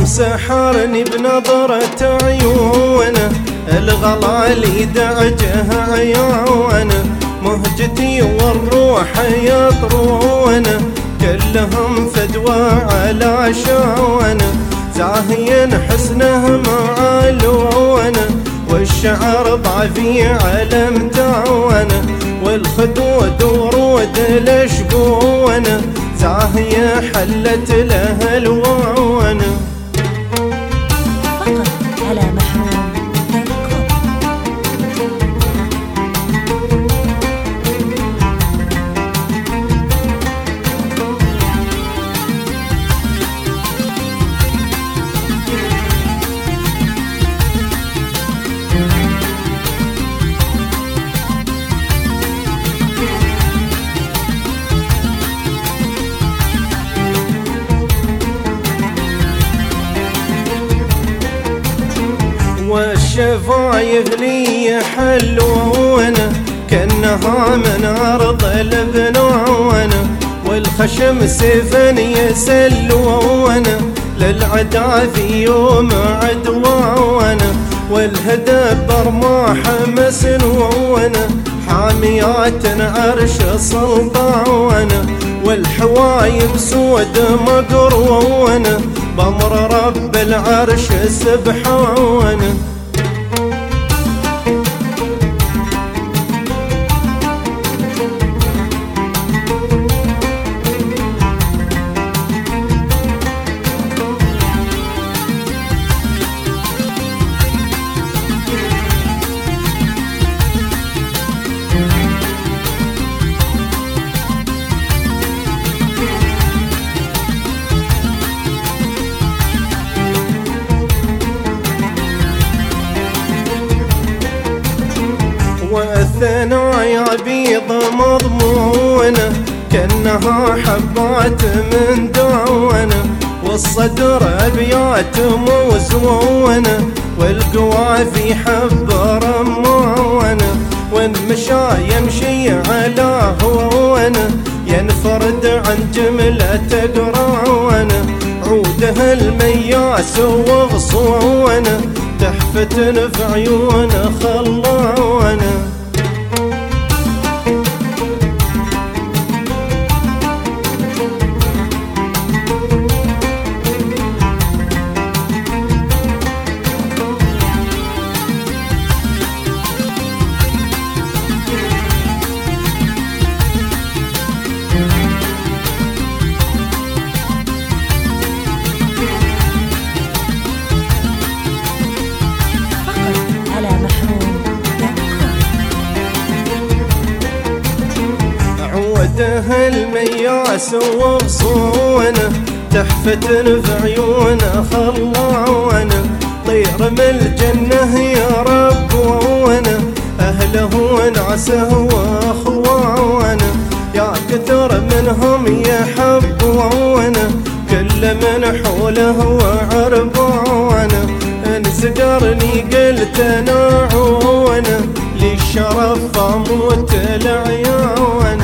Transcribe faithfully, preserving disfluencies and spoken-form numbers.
يوم سحرني بنظرة عيونه، الغلال يدعجها عيونه، مهجتي والروح يطرونه، كلهم فدوى على شونه، زاهين حسنه مع لونه، والشعر ضعفي على متعونه، والخدود ورود الاشبونه، زاهية حلت لها الوعونه. فقط على محروم دوت كوم. والشفايف لي حلوونه، كأنها من أرض البنونه، والخشم سيفا يسلونه، للعدا في يوم عدوانه، والهدب برماح مسنونه، حاميات عرش سلطانه، والحوايب سود مقرونه، بأمر رب العرش سبحانه. والثنايا بيض مضمونة، كأنها حبات من دونه، والصدر أبيات موزونة، والقوافي حب رمانة، والمشى يمشي على هوانه، ينفرد عن جملة قرانه، عوده المياس وغصونه، تحفة في عيونه خلانه. عوده المياس وغصونه، تحفة في عيونه خلانه، طير من الجنة يا ربونه، أهله ونعسه وأخوانه، يا كثر منهم يحبونه، كل من حوله وعربانه، انزقرني قلت انا عونه، للشرف اموت العيون.